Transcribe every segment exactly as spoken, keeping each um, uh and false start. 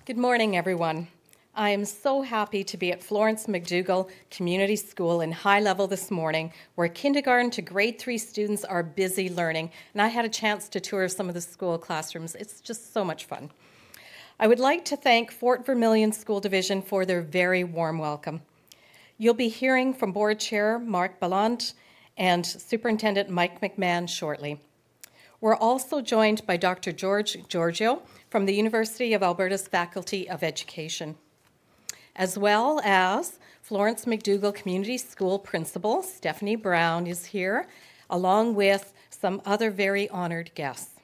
Good morning, everyone. I am so happy to be at Florence McDougall Community School in High Level this morning, where kindergarten to grade three students are busy learning, and I had a chance to tour some of the school classrooms. It's just so much fun. I would like to thank Fort Vermilion School Division for their very warm welcome. You'll be hearing from Board Chair Mark Ballant and Superintendent Mike McMahon shortly. We're also joined by Doctor George Giorgio from the University of Alberta's Faculty of Education, as well as Florence McDougall Community School Principal Stephanie Brown is here, along with some other very honored guests.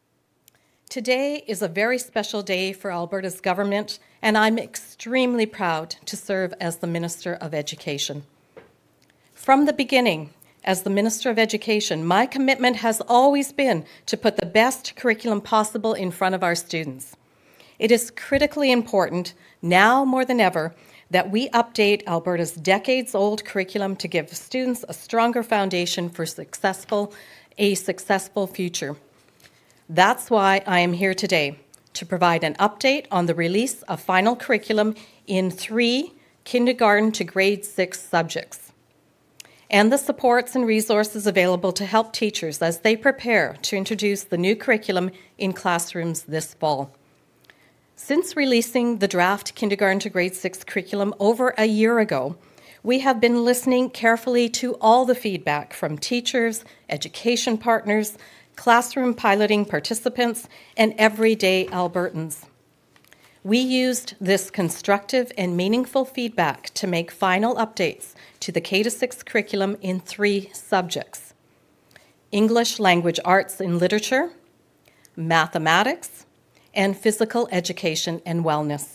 Today is a very special day for Alberta's government, and I'm extremely proud to serve as the Minister of Education. From the beginning, as the Minister of Education, my commitment has always been to put the best curriculum possible in front of our students. It is critically important, now more than ever, that we update Alberta's decades-old curriculum to give students a stronger foundation for successful, a successful future. That's why I am here today, to provide an update on the release of final curriculum in three kindergarten to grade six subjects, and the supports and resources available to help teachers as they prepare to introduce the new curriculum in classrooms this fall. Since releasing the draft kindergarten to grade six curriculum over a year ago, we have been listening carefully to all the feedback from teachers, education partners, classroom piloting participants, and everyday Albertans. We used this constructive and meaningful feedback to make final updates to the K to six curriculum in three subjects: English Language Arts and Literature, Mathematics, and Physical Education and Wellness.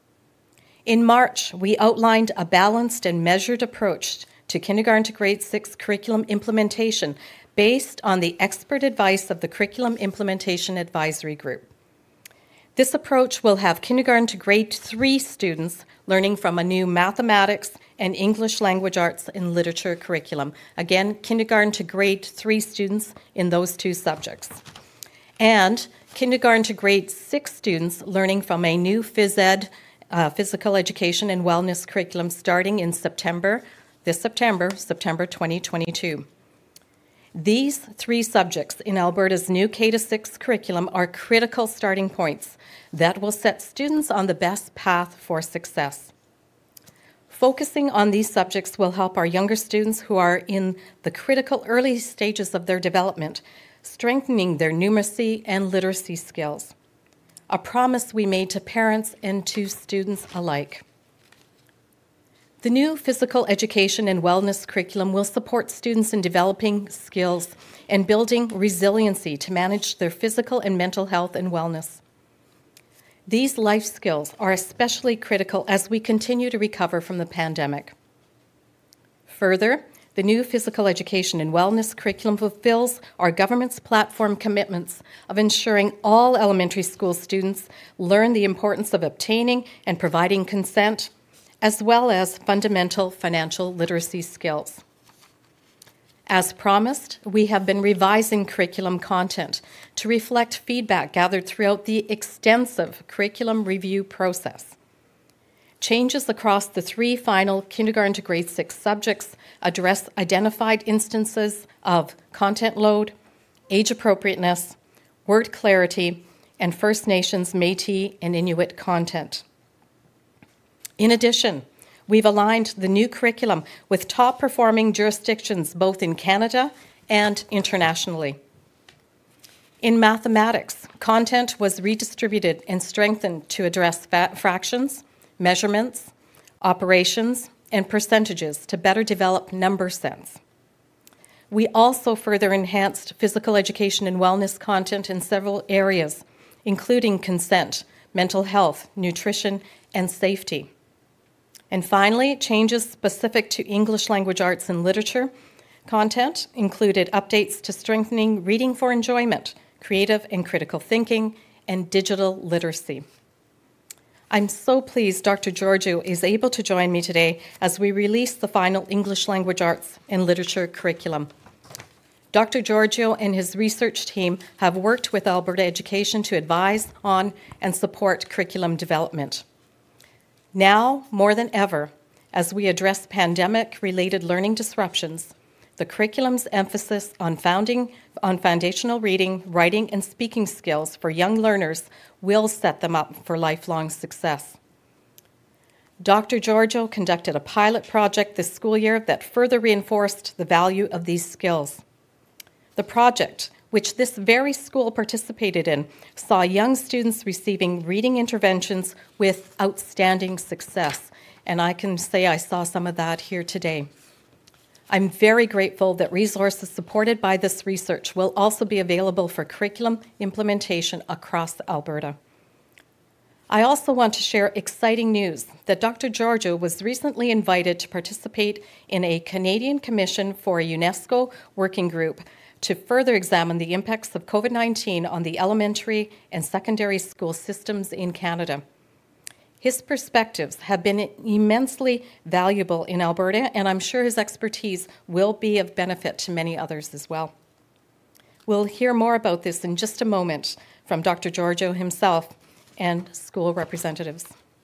In March, we outlined a balanced and measured approach to kindergarten to grade six curriculum implementation based on the expert advice of the Curriculum Implementation Advisory Group. This approach will have kindergarten to grade three students learning from a new mathematics and English Language Arts and Literature curriculum. Again, kindergarten to grade three students in those two subjects. And kindergarten to grade six students learning from a new phys ed, uh, Physical Education and Wellness curriculum starting in September, this September, September twenty twenty-two. These three subjects in Alberta's new K to six curriculum are critical starting points that will set students on the best path for success. Focusing on these subjects will help our younger students who are in the critical early stages of their development, strengthening their numeracy and literacy skills, a promise we made to parents and to students alike. The new Physical Education and Wellness curriculum will support students in developing skills and building resiliency to manage their physical and mental health and wellness. These life skills are especially critical as we continue to recover from the pandemic. Further, the new Physical Education and Wellness curriculum fulfills our government's platform commitments of ensuring all elementary school students learn the importance of obtaining and providing consent, as well as fundamental financial literacy skills. As promised, we have been revising curriculum content to reflect feedback gathered throughout the extensive curriculum review process. Changes across the three final kindergarten to grade six subjects address identified instances of content load, age appropriateness, word clarity, and First Nations, Métis, and Inuit content. In addition, we've aligned the new curriculum with top-performing jurisdictions both in Canada and internationally. In mathematics, content was redistributed and strengthened to address fractions, measurements, operations, and percentages to better develop number sense. We also further enhanced physical education and wellness content in several areas, including consent, mental health, nutrition, and safety. And finally, changes specific to English Language Arts and Literature content included updates to strengthening reading for enjoyment, creative and critical thinking, and digital literacy. I'm so pleased Doctor Giorgio is able to join me today as we release the final English Language Arts and Literature curriculum. Doctor Giorgio and his research team have worked with Alberta Education to advise on and support curriculum development. Now, more than ever, as we address pandemic-related learning disruptions, the curriculum's emphasis on, founding, on foundational reading, writing, and speaking skills for young learners will set them up for lifelong success. Doctor Giorgio conducted a pilot project this school year that further reinforced the value of these skills. The project, which this very school participated in, saw young students receiving reading interventions with outstanding success, and I can say I saw some of that here today. I'm very grateful that resources supported by this research will also be available for curriculum implementation across Alberta. I also want to share exciting news that Doctor Giorgio was recently invited to participate in a Canadian Commission for a UNESCO working group to further examine the impacts of COVID nineteen on the elementary and secondary school systems in Canada. His perspectives have been immensely valuable in Alberta, and I'm sure his expertise will be of benefit to many others as well. We'll hear more about this in just a moment from Doctor Giorgio himself and school representatives.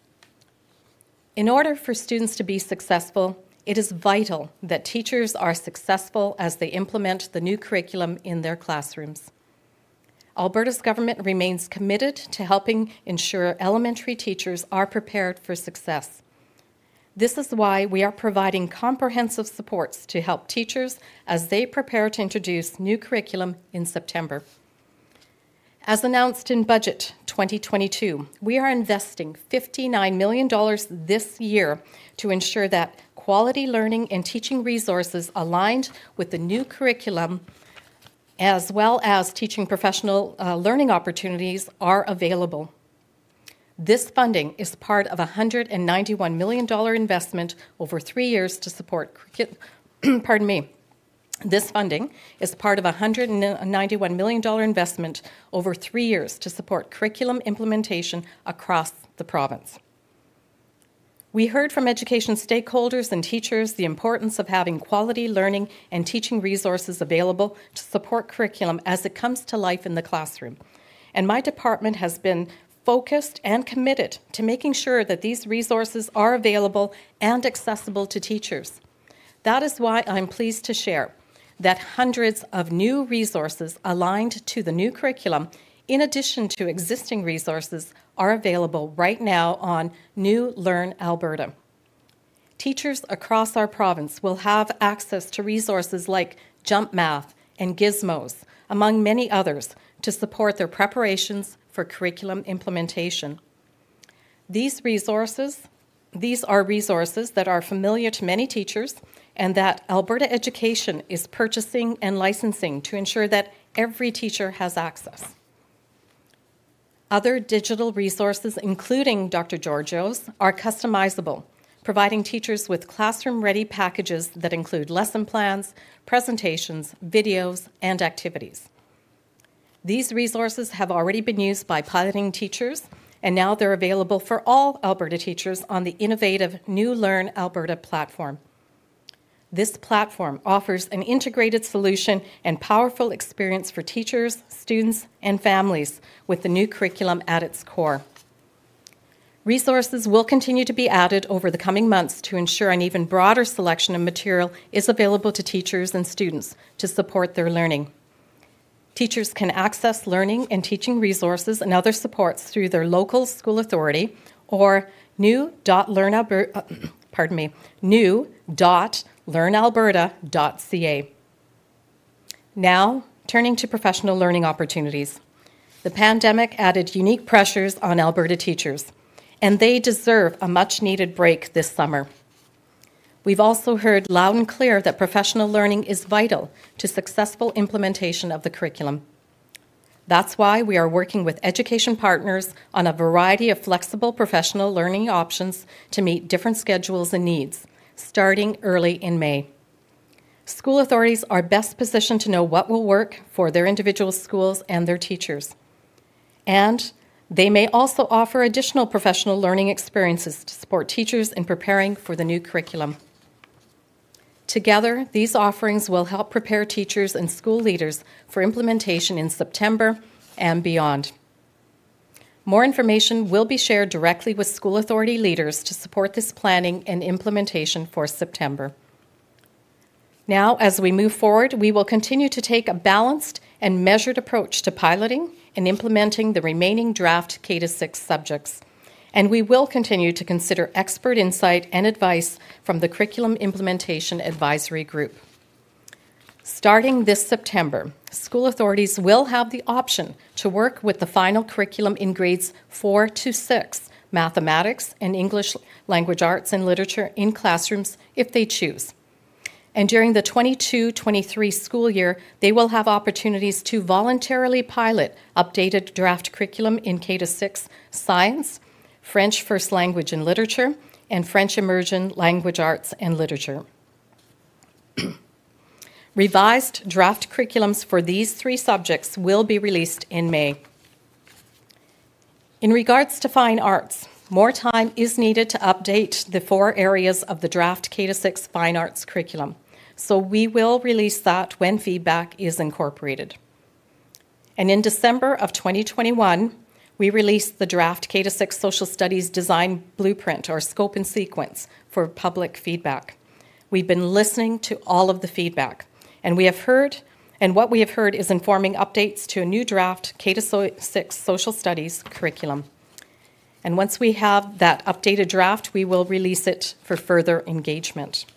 In order for students to be successful, it is vital that teachers are successful as they implement the new curriculum in their classrooms. Alberta's government remains committed to helping ensure elementary teachers are prepared for success. This is why we are providing comprehensive supports to help teachers as they prepare to introduce new curriculum in September. As announced in Budget twenty twenty-two, we are investing fifty-nine million dollars this year to ensure that quality learning and teaching resources aligned with the new curriculum, as well as teaching professional uh, learning opportunities, are available. This funding is part of a one hundred ninety-one million dollars investment over three years to support, pardon me, This funding is part of a one hundred ninety-one million dollars investment over three years to support curriculum implementation across the province. We heard from education stakeholders and teachers the importance of having quality learning and teaching resources available to support curriculum as it comes to life in the classroom. And my department has been focused and committed to making sure that these resources are available and accessible to teachers. That is why I'm pleased to share that hundreds of new resources aligned to the new curriculum, in addition to existing resources, are available right now on New Learn Alberta. Teachers across our province will have access to resources like Jump Math and Gizmos, among many others, to support their preparations for curriculum implementation. These resources, these are resources that are familiar to many teachers and that Alberta Education is purchasing and licensing to ensure that every teacher has access. Other digital resources, including Doctor Giorgio's, are customizable, providing teachers with classroom-ready packages that include lesson plans, presentations, videos, and activities. These resources have already been used by piloting teachers, and now they're available for all Alberta teachers on the innovative New Learn Alberta platform. This platform offers an integrated solution and powerful experience for teachers, students, and families with the new curriculum at its core. Resources will continue to be added over the coming months to ensure an even broader selection of material is available to teachers and students to support their learning. Teachers can access learning and teaching resources and other supports through their local school authority or new dot learn alberta, pardon me, new dot learn alberta dot c a. Now, turning to professional learning opportunities. The pandemic added unique pressures on Alberta teachers, and they deserve a much-needed break this summer. We've also heard loud and clear that professional learning is vital to successful implementation of the curriculum. That's why we are working with education partners on a variety of flexible professional learning options to meet different schedules and needs, starting early in May. School authorities are best positioned to know what will work for their individual schools and their teachers. And they may also offer additional professional learning experiences to support teachers in preparing for the new curriculum. Together, these offerings will help prepare teachers and school leaders for implementation in September and beyond. More information will be shared directly with school authority leaders to support this planning and implementation for September. Now, as we move forward, we will continue to take a balanced and measured approach to piloting and implementing the remaining draft K to six subjects. And we will continue to consider expert insight and advice from the Curriculum Implementation Advisory Group. Starting this September, school authorities will have the option to work with the final curriculum in grades four to six, mathematics and English language arts and literature in classrooms if they choose. And during the twenty-two twenty-three school year, they will have opportunities to voluntarily pilot updated draft curriculum in K to six science, French first language and literature, and French immersion language arts and literature. Revised draft curriculums for these three subjects will be released in May. In regards to fine arts, more time is needed to update the four areas of the draft K to six fine arts curriculum, so we will release that when feedback is incorporated. And in December of twenty twenty-one, we released the draft K to six social studies design blueprint, or scope and sequence, for public feedback. We've been listening to all of the feedback, and we have heard, and what we have heard is informing updates to a new draft K to six social studies curriculum. And once we have that updated draft, we will release it for further engagement.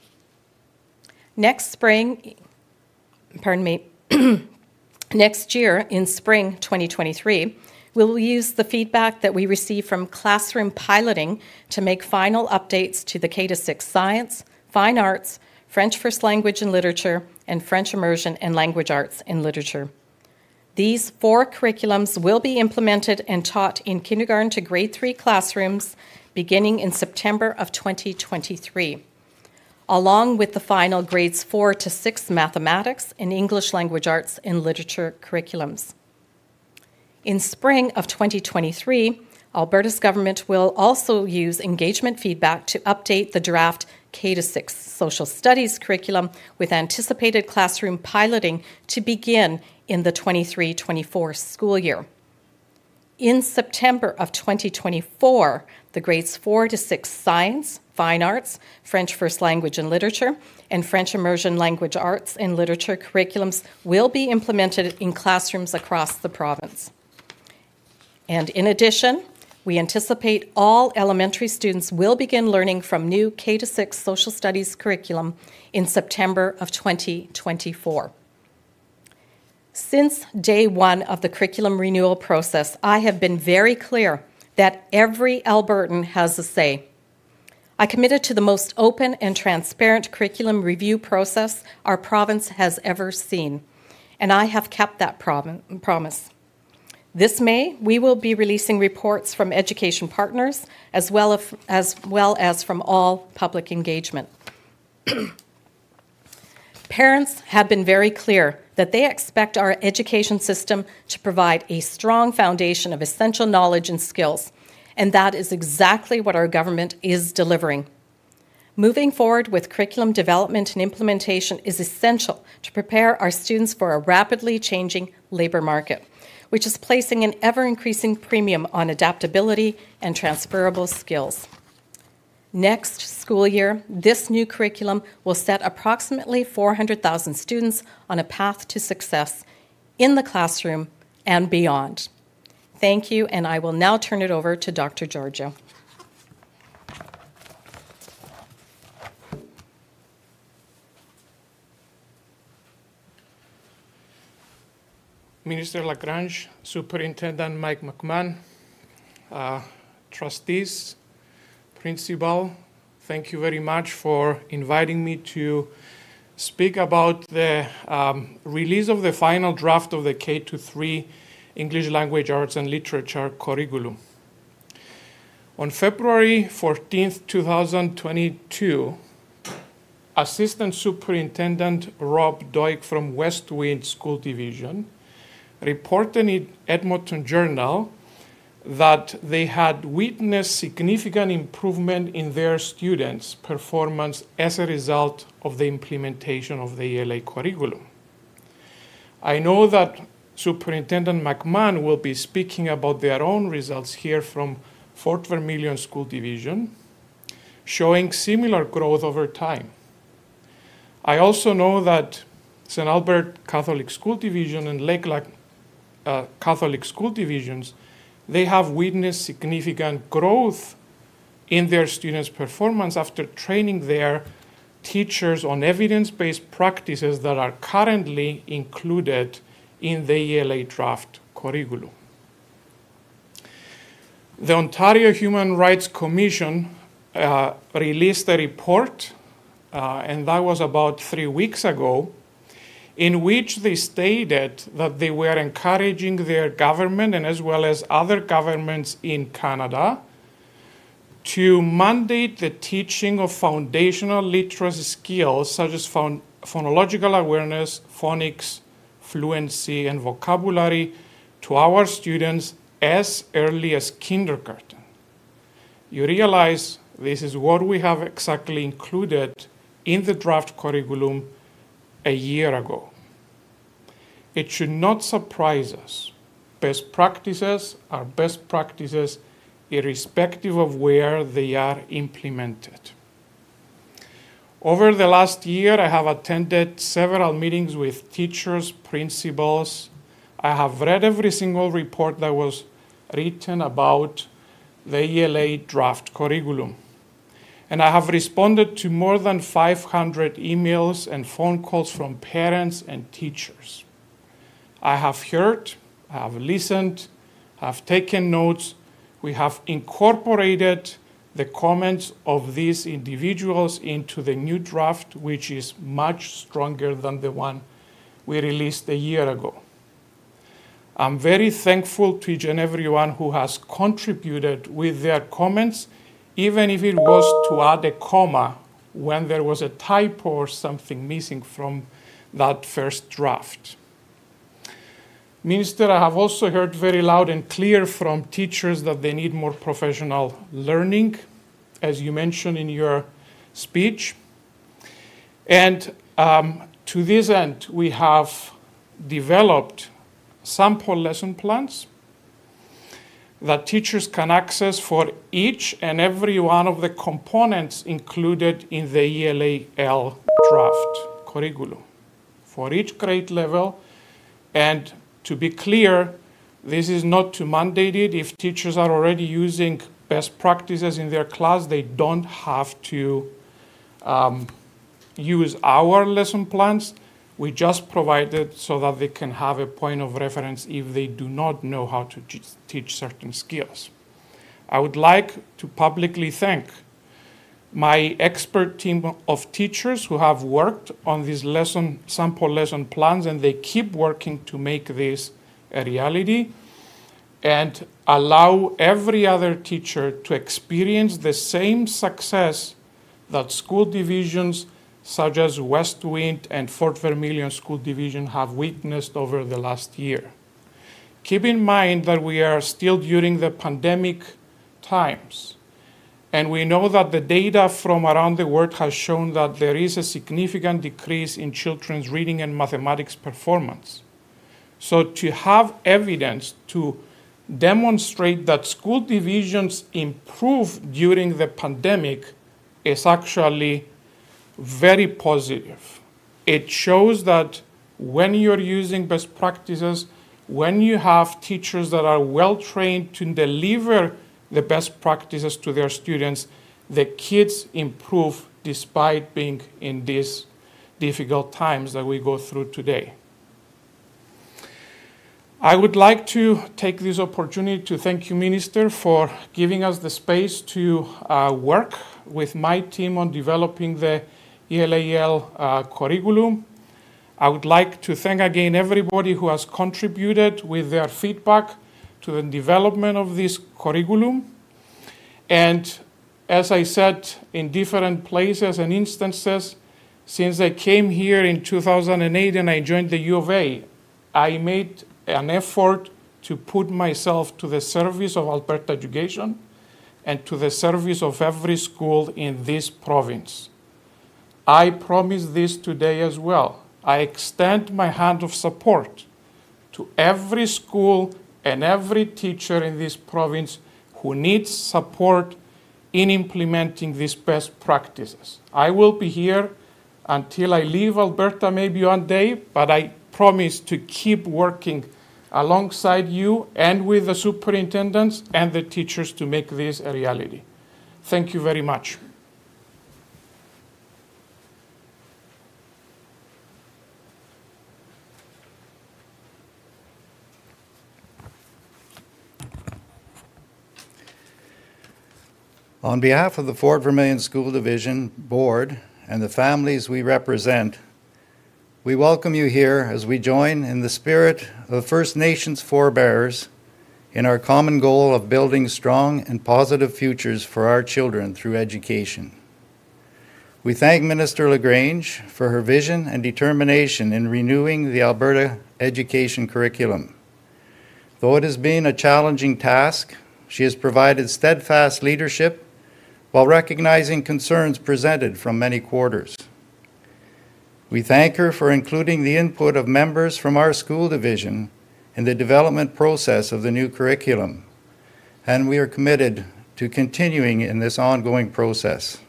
Next spring, pardon me, next year in spring twenty twenty-three, we'll use the feedback that we receive from classroom piloting to make final updates to the K to six science, fine arts, French first language and literature, and French immersion and language arts and literature. These four curriculums will be implemented and taught in kindergarten to grade three classrooms beginning in September of twenty twenty-three, along with the final grades four to six mathematics and English language arts and literature curriculums. In spring of twenty twenty-three, Alberta's government will also use engagement feedback to update the draft K to six social studies curriculum with anticipated classroom piloting to begin in the twenty-three twenty-four school year. In September of twenty twenty-four, the grades four to six science, fine arts, French first language and literature, and French immersion language arts and literature curriculums will be implemented in classrooms across the province. And in addition, we anticipate all elementary students will begin learning from new K to six social studies curriculum in September of twenty twenty-four. Since day one of the curriculum renewal process, I have been very clear that every Albertan has a say. I committed to the most open and transparent curriculum review process our province has ever seen, and I have kept that promise. This May, we will be releasing reports from education partners as well as, as, well as from all public engagement. Parents have been very clear that they expect our education system to provide a strong foundation of essential knowledge and skills, and that is exactly what our government is delivering. Moving forward with curriculum development and implementation is essential to prepare our students for a rapidly changing labour market, which is placing an ever-increasing premium on adaptability and transferable skills. Next school year, this new curriculum will set approximately four hundred thousand students on a path to success in the classroom and beyond. Thank you, and I will now turn it over to Doctor Giorgio. Minister Lagrange, Superintendent Mike McMahon, uh, trustees, principal, thank you very much for inviting me to speak about the um, release of the final draft of the K to three English Language Arts and Literature curriculum. On February fourteenth, twenty twenty-two, Assistant Superintendent Rob Doig from West Wind School Division reported in Edmonton Journal that they had witnessed significant improvement in their students' performance as a result of the implementation of the E L A curriculum. I know that Superintendent McMahon will be speaking about their own results here from Fort Vermilion School Division, showing similar growth over time. I also know that Saint Albert Catholic School Division and Lakeland uh, Catholic School Divisions, they have witnessed significant growth in their students' performance after training their teachers on evidence-based practices that are currently included in the E L A draft curriculum. The Ontario Human Rights Commission uh, released a report, uh, and that was about three weeks ago, in which they stated that they were encouraging their government and as well as other governments in Canada to mandate the teaching of foundational literacy skills such as phon- phonological awareness, phonics, fluency, and vocabulary to our students as early as kindergarten. You realize this is what we have exactly included in the draft curriculum a year ago. It should not surprise us. Best practices are best practices irrespective of where they are implemented. Over the last year, I have attended several meetings with teachers, principals. I have read every single report that was written about the E L A draft curriculum. And I have responded to more than five hundred emails and phone calls from parents and teachers. I have heard, I have listened, I have taken notes. We have incorporated the comments of these individuals into the new draft, which is much stronger than the one we released a year ago. I'm very thankful to each and everyone who has contributed with their comments, even if it was to add a comma when there was a typo or something missing from that first draft. Minister, I have also heard very loud and clear from teachers that they need more professional learning, as you mentioned in your speech. And um, to this end, we have developed sample lesson plans that teachers can access for each and every one of the components included in the E L A L draft curriculum for each grade level. And to be clear, this is not to mandate it. If teachers are already using best practices in their class, they don't have to um, use our lesson plans. We just provide it so that they can have a point of reference if they do not know how to teach certain skills. I would like to publicly thank my expert team of teachers who have worked on these lesson, sample lesson plans, and they keep working to make this a reality and allow every other teacher to experience the same success that school divisions such as West Wind and Fort Vermilion School Division have witnessed over the last year. Keep in mind that we are still during the pandemic times. And we know that the data from around the world has shown that there is a significant decrease in children's reading and mathematics performance. So to have evidence to demonstrate that school divisions improved during the pandemic is actually very positive. It shows that when you're using best practices, when you have teachers that are well trained to deliver the best practices to their students, the kids improve despite being in these difficult times that we go through today. I would like to take this opportunity to thank you, Minister, for giving us the space to uh, work with my team on developing the E L A L uh, curriculum. I would like to thank again everybody who has contributed with their feedback to the development of this curriculum. And as I said in different places and instances, since I came here in two thousand eight and I joined the U of A, I made an effort to put myself to the service of Alberta education and to the service of every school in this province. I promise this today as well. I extend my hand of support to every school and every teacher in this province who needs support in implementing these best practices. I will be here until I leave Alberta maybe one day, but I promise to keep working alongside you and with the superintendents and the teachers to make this a reality. Thank you very much. On behalf of the Fort Vermilion School Division Board and the families we represent, we welcome you here as we join in the spirit of First Nations forebears in our common goal of building strong and positive futures for our children through education. We thank Minister LaGrange for her vision and determination in renewing the Alberta education curriculum. Though it has been a challenging task, she has provided steadfast leadership while recognizing concerns presented from many quarters. We thank her for including the input of members from our school division in the development process of the new curriculum, and we are committed to continuing in this ongoing process.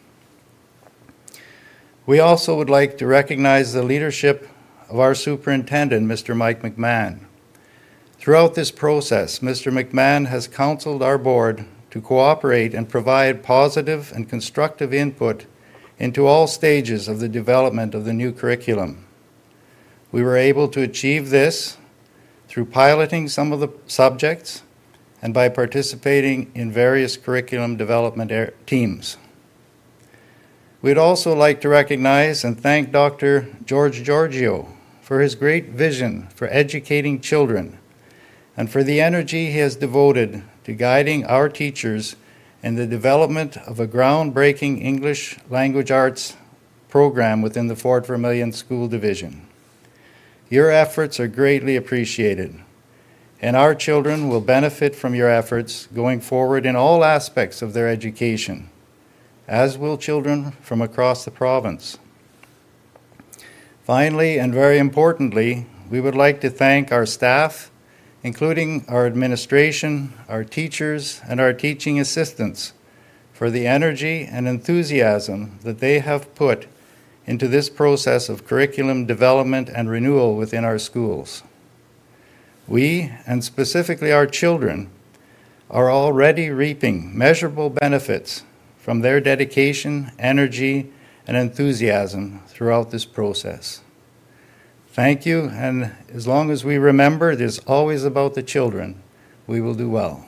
We also would like to recognize the leadership of our superintendent, Mister Mike McMahon. Throughout this process, Mister McMahon has counseled our board to cooperate and provide positive and constructive input into all stages of the development of the new curriculum. We were able to achieve this through piloting some of the subjects and by participating in various curriculum development teams. We'd also like to recognize and thank Doctor George Giorgio for his great vision for educating children and for the energy he has devoted to guiding our teachers in the development of a groundbreaking English language arts program within the Fort Vermilion School Division. Your efforts are greatly appreciated, and our children will benefit from your efforts going forward in all aspects of their education, as will children from across the province. Finally, and very importantly, we would like to thank our staff, including our administration, our teachers, and our teaching assistants, for the energy and enthusiasm that they have put into this process of curriculum development and renewal within our schools. We, and specifically our children, are already reaping measurable benefits from their dedication, energy, and enthusiasm throughout this process. Thank you, and as long as we remember it is always about the children, we will do well.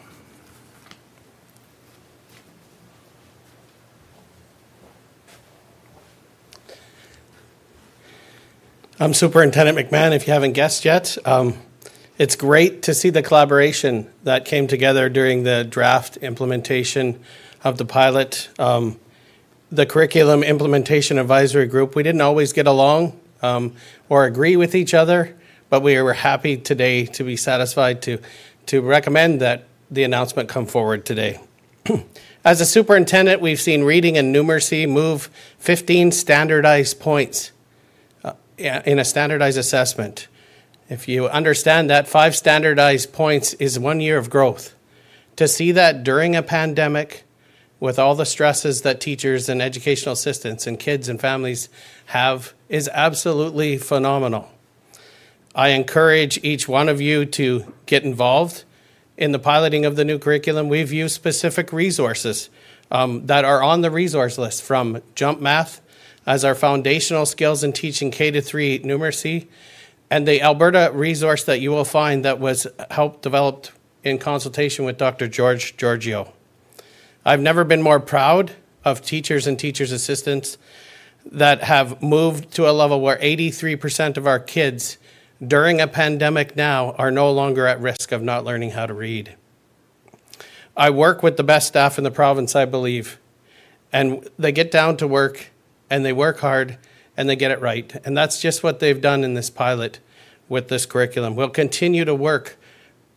I'm Superintendent McMahon, if you haven't guessed yet. Um, it's great to see the collaboration that came together during the draft implementation of the pilot. Um, the Curriculum Implementation Advisory Group, we didn't always get along um, or agree with each other, but we were happy today to be satisfied to, to recommend that the announcement come forward today. As a superintendent, we've seen reading and numeracy move fifteen standardized points in a standardized assessment. If you understand that, five standardized points is one year of growth. To see that during a pandemic, with all the stresses that teachers and educational assistants and kids and families have, is absolutely phenomenal. I encourage each one of you to get involved in the piloting of the new curriculum. We've used specific resources um, that are on the resource list, from Jump Math as our foundational skills in teaching K to three numeracy, and the Alberta resource that you will find that was helped developed in consultation with Doctor George Giorgio. I've never been more proud of teachers and teachers' assistants that have moved to a level where eighty-three percent of our kids during a pandemic now are no longer at risk of not learning how to read. I work with the best staff in the province, I believe, and they get down to work and they work hard and they get it right. And that's just what they've done in this pilot with this curriculum. We'll continue to work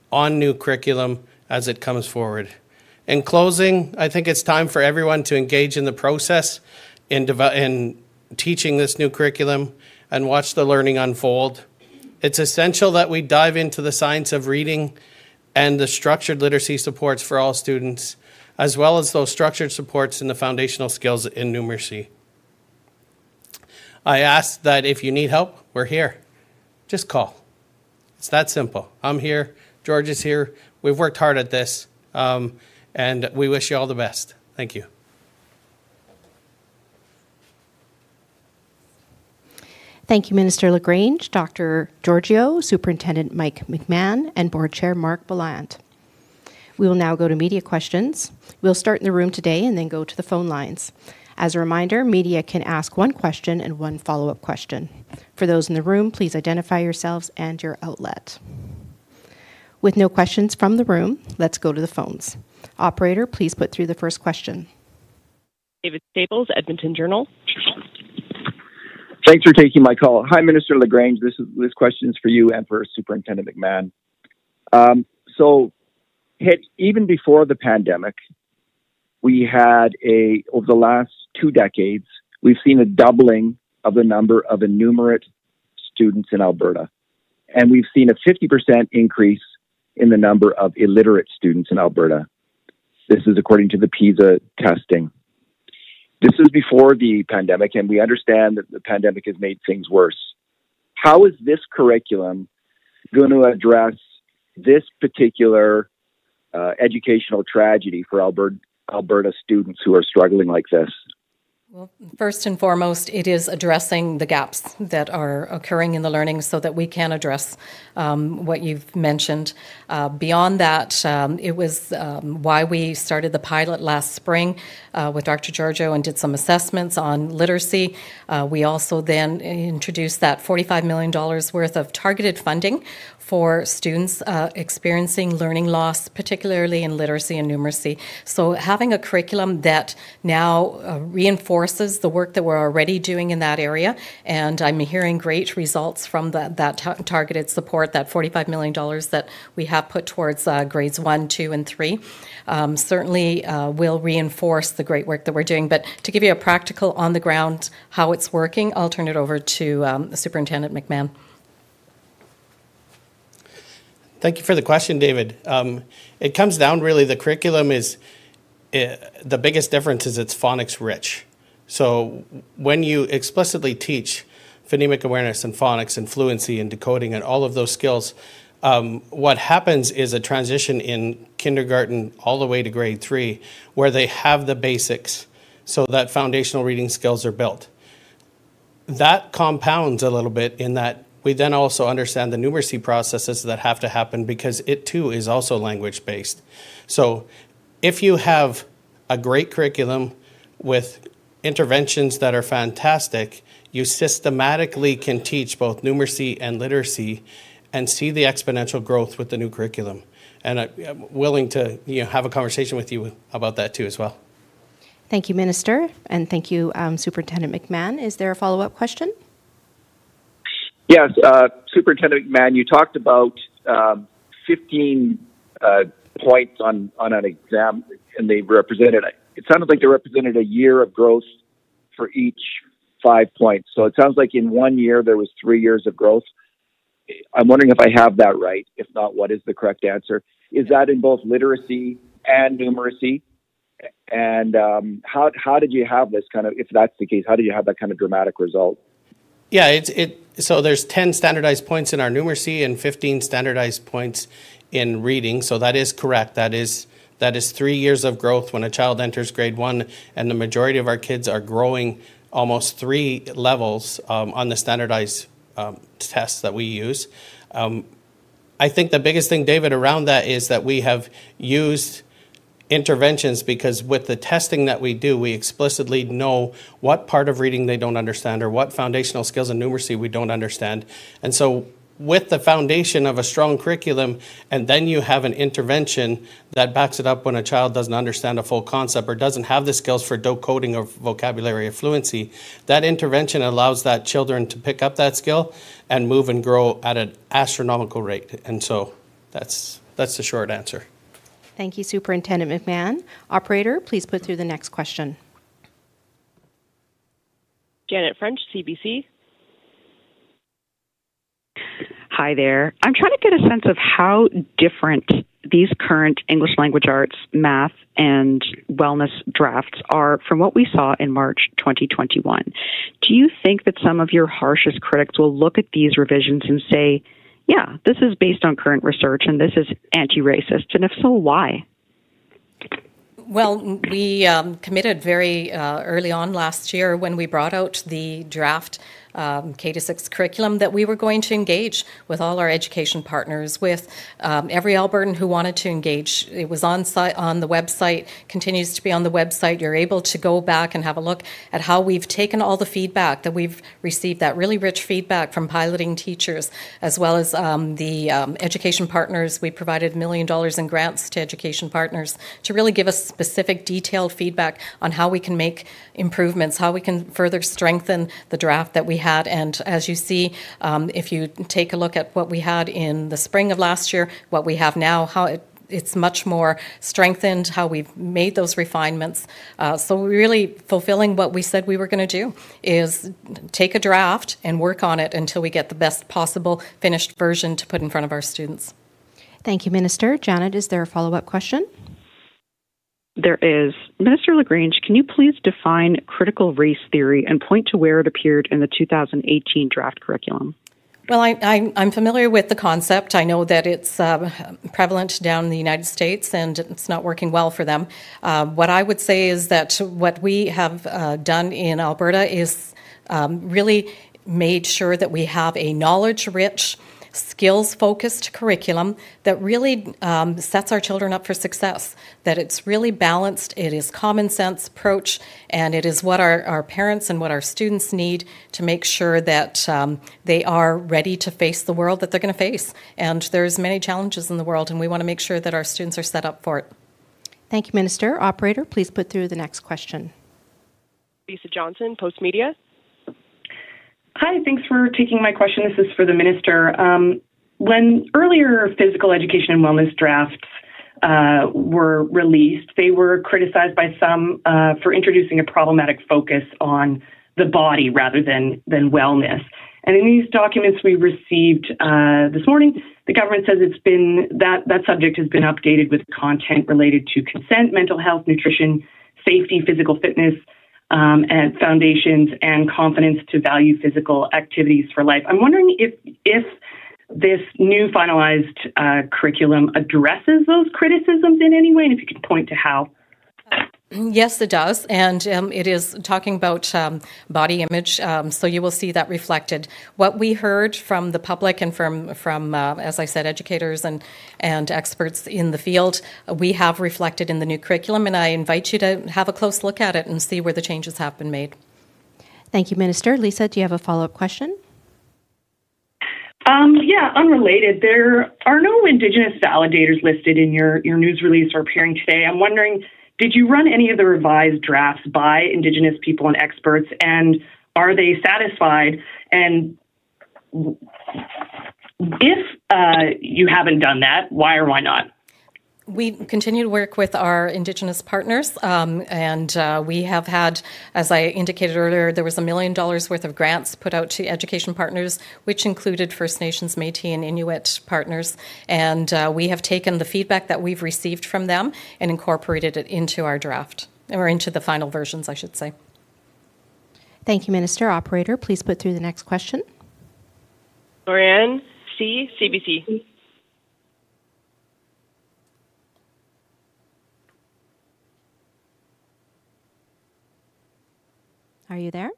on new curriculum as it comes forward. In closing, I think it's time for everyone to engage in the process in, dev- in teaching this new curriculum and watch the learning unfold. It's essential that we dive into the science of reading and the structured literacy supports for all students, as well as those structured supports in the foundational skills in numeracy. I ask that if you need help, we're here. Just call. It's that simple. I'm here. George is here. We've worked hard at this, um, and we wish you all the best. Thank you. Thank you, Minister LaGrange, Doctor Giorgio, Superintendent Mike McMahon, and Board Chair Mark Beland. We will now go to media questions. We'll start in the room today and then go to the phone lines. As a reminder, media can ask one question and one follow-up question. For those in the room, please identify yourselves and your outlet. With no questions from the room, let's go to the phones. Operator, please put through the first question. David Staples, Edmonton Journal. Thanks for taking my call. Hi, Minister LaGrange. This is this question is for you and for Superintendent McMahon. Um, so, hit, even before the pandemic, we had a over the last two decades, we've seen a doubling of the number of enumerate students in Alberta, and we've seen a fifty percent increase in the number of illiterate students in Alberta. This is according to the PISA testing. This is before the pandemic, and we understand that the pandemic has made things worse. How is this curriculum going to address this particular uh, educational tragedy for Alberta, Alberta students who are struggling like this? Well, first and foremost, it is addressing the gaps that are occurring in the learning so that we can address um, what you've mentioned. Uh, beyond that, um, it was um, why we started the pilot last spring uh, with Doctor Giorgio and did some assessments on literacy. Uh, we also then introduced that forty-five million dollars worth of targeted funding for students uh, experiencing learning loss, particularly in literacy and numeracy. So having a curriculum that now uh, reinforces the work that we're already doing in that area, and I'm hearing great results from that, that ta- targeted support, that forty-five million dollars that we have put towards uh, grades one, two, and three, um, certainly uh, will reinforce the great work that we're doing. But to give you a practical on the ground how it's working, I'll turn it over to um, Superintendent McMahon. Thank you for the question, David. Um, it comes down really, the curriculum is, uh, the biggest difference is it's phonics rich. So when you explicitly teach phonemic awareness and phonics and fluency and decoding and all of those skills, um, what happens is a transition in kindergarten all the way to grade three where they have the basics so that foundational reading skills are built. That compounds a little bit in that we then also understand the numeracy processes that have to happen because it too is also language-based. So if you have a great curriculum with interventions that are fantastic, you systematically can teach both numeracy and literacy and see the exponential growth with the new curriculum. And I'm willing to you know, have a conversation with you about that too as well. Thank you, Minister, and thank you, um, Superintendent McMahon. Is there a follow-up question? Yes, uh, Superintendent McMahon, you talked about um, fifteen uh, points on, on an exam, and they represented, it sounded like they represented a year of growth for each five points. So it sounds like in one year there was three years of growth. I'm wondering if I have that right. If not, what is the correct answer? Is that in both literacy and numeracy? And um, how how did you have this kind of, if that's the case, how did you have that kind of dramatic result? Yeah, it's it. So there's ten standardized points in our numeracy and fifteen standardized points in reading. So that is correct. That is that is three years of growth when a child enters grade one, and the majority of our kids are growing almost three levels um, on the standardized um, tests that we use. Um, I think the biggest thing, David, around that is that we have used interventions because with the testing that we do, we explicitly know what part of reading they don't understand or what foundational skills in numeracy we don't understand. And so with the foundation of a strong curriculum, and then you have an intervention that backs it up when a child doesn't understand a full concept or doesn't have the skills for decoding or vocabulary or fluency, that intervention allows that children to pick up that skill and move and grow at an astronomical rate. And so that's that's the short answer. Thank you, Superintendent McMahon. Operator, please put through the next question. Janet French, C B C. Hi there. I'm trying to get a sense of how different these current English language arts, math, and wellness drafts are from what we saw in March twenty twenty-one. Do you think that some of your harshest critics will look at these revisions and say, yeah, this is based on current research and this is anti-racist, and if so, why? Well, we um, committed very uh, early on last year when we brought out the draft um, K to six curriculum that we were going to engage with all our education partners, with um, every Albertan who wanted to engage. It was on site, on the website, continues to be on the website. You're able to go back and have a look at how we've taken all the feedback that we've received, that really rich feedback from piloting teachers, as well as um, the um, education partners. We provided a million dollars in grants to education partners to really give us specific, detailed feedback on how we can make improvements, how we can further strengthen the draft that we had. And as you see, um, if you take a look at what we had in the spring of last year, what we have now, how it it's much more strengthened, how we've made those refinements. Uh, so we're really fulfilling what we said we were going to do, is take a draft and work on it until we get the best possible finished version to put in front of our students. Thank you, Minister. Janet, is there a follow-up question? There is. Minister LaGrange, can you please define critical race theory and point to where it appeared in the two thousand eighteen draft curriculum? Well, I, I, I'm familiar with the concept. I know that it's uh, prevalent down in the United States and it's not working well for them. Uh, what I would say is that what we have uh, done in Alberta is um, really made sure that we have a knowledge-rich, skills-focused curriculum that really um, sets our children up for success, that it's really balanced, it is common sense approach, and it is what our, our parents and what our students need to make sure that um, they are ready to face the world that they're going to face. And there's many challenges in the world, and we want to make sure that our students are set up for it. Thank you, Minister. Operator, please put through the next question. Lisa Johnson, Post Media. Hi, thanks for taking my question. This is for the minister. Um, when earlier physical education and wellness drafts uh, were released, they were criticized by some uh, for introducing a problematic focus on the body rather than, than wellness. And in these documents we received uh, this morning, the government says it's been that that subject has been updated with content related to consent, mental health, nutrition, safety, physical fitness, Um, and foundations and confidence to value physical activities for life. I'm wondering if if this new finalized uh, curriculum addresses those criticisms in any way, and if you could point to how. Yes, it does, and um, it is talking about um, body image, um, so you will see that reflected. What we heard from the public and from, from uh, as I said, educators and, and experts in the field, uh, we have reflected in the new curriculum, and I invite you to have a close look at it and see where the changes have been made. Thank you, Minister. Lisa, do you have a follow-up question? Um, yeah, unrelated. There are no Indigenous validators listed in your, your news release or appearing today. I'm wondering, did you run any of the revised drafts by Indigenous people and experts, and are they satisfied? And if uh, you haven't done that, why or why not? We continue to work with our Indigenous partners, um, and uh, we have had, as I indicated earlier, there was a million dollars worth of grants put out to education partners, which included First Nations, Métis, and Inuit partners. And uh, we have taken the feedback that we've received from them and incorporated it into our draft, or into the final versions, I should say. Thank you, Minister. Operator, please put through the next question. Lorianne C., C B C. Are you there?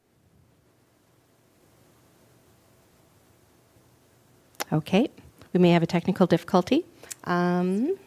Okay, we may have a technical difficulty. Um,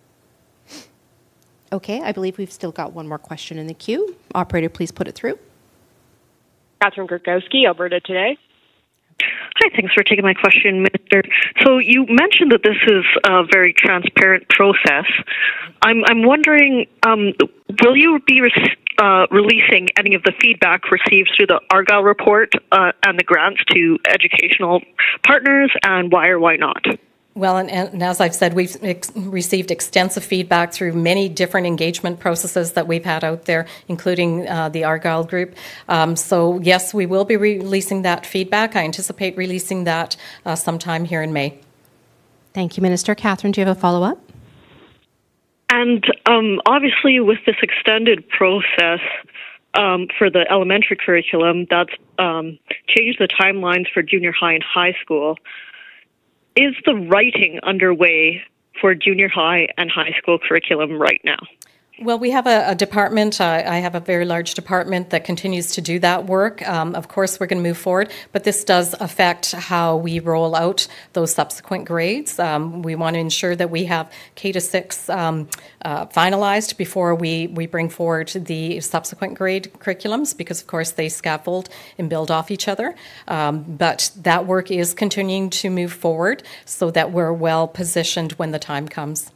okay, I believe we've still got one more question in the queue. Operator, please put it through. Catherine Kurkowski, Alberta Today. Hi, thanks for taking my question, Minister. So you mentioned that this is a very transparent process. I'm, I'm wondering, um, will you be re- uh, releasing any of the feedback received through the Argyle report uh, and the grants to educational partners, and why or why not? Well, and, and as I've said, we've ex- received extensive feedback through many different engagement processes that we've had out there, including uh, the Argyle Group. Um, so, yes, we will be releasing that feedback. I anticipate releasing that uh, sometime here in May. Thank you, Minister. Catherine, do you have a follow-up? And um, obviously, with this extended process um, for the elementary curriculum, that's um, changed the timelines for junior high and high school. Is the writing underway for junior high and high school curriculum right now? Well, we have a, a department. Uh, I have a very large department that continues to do that work. Um, of course, we're going to move forward, but this does affect how we roll out those subsequent grades. Um, we want to ensure that we have K to six um, uh, finalized before we, we bring forward the subsequent grade curriculums, because, of course, they scaffold and build off each other. Um, but that work is continuing to move forward so that we're well positioned when the time comes.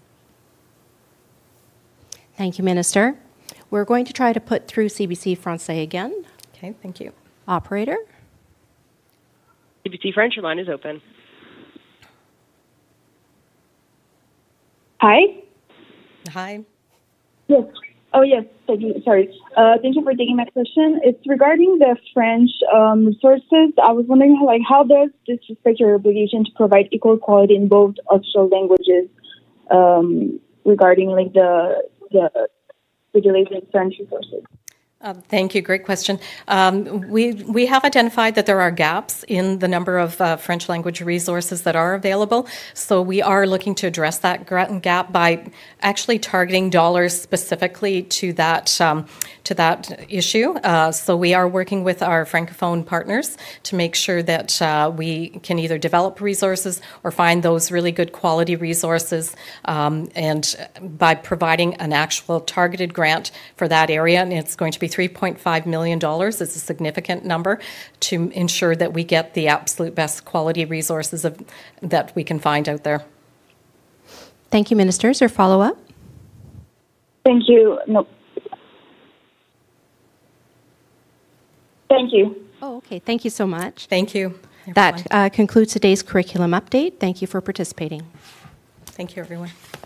Thank you, Minister. We're going to try to put through C B C Francais again. Okay, thank you. Operator? C B C French, your line is open. Hi? Hi. Yes. Oh, yes. Thank you. Sorry. Uh, thank you for taking my question. It's regarding the French um, resources. I was wondering, how, like, how does this respect your obligation to provide equal quality in both official languages um, regarding, like, the the regulated French resources? Uh, thank you. Great question. Um, we we have identified that there are gaps in the number of uh, French language resources that are available. So we are looking to address that gap by actually targeting dollars specifically to that um, to that issue. Uh, so we are working with our Francophone partners to make sure that uh, we can either develop resources or find those really good quality resources. Um, and by providing an actual targeted grant for that area, and it's going to be three point five million dollars. It's a significant number to ensure that we get the absolute best quality resources of, that we can find out there. Thank you, Minister. Is there follow-up? Thank you. No. Thank you. Oh, okay. Thank you so much. Thank you. That uh, concludes today's curriculum update. Thank you for participating. Thank you, everyone.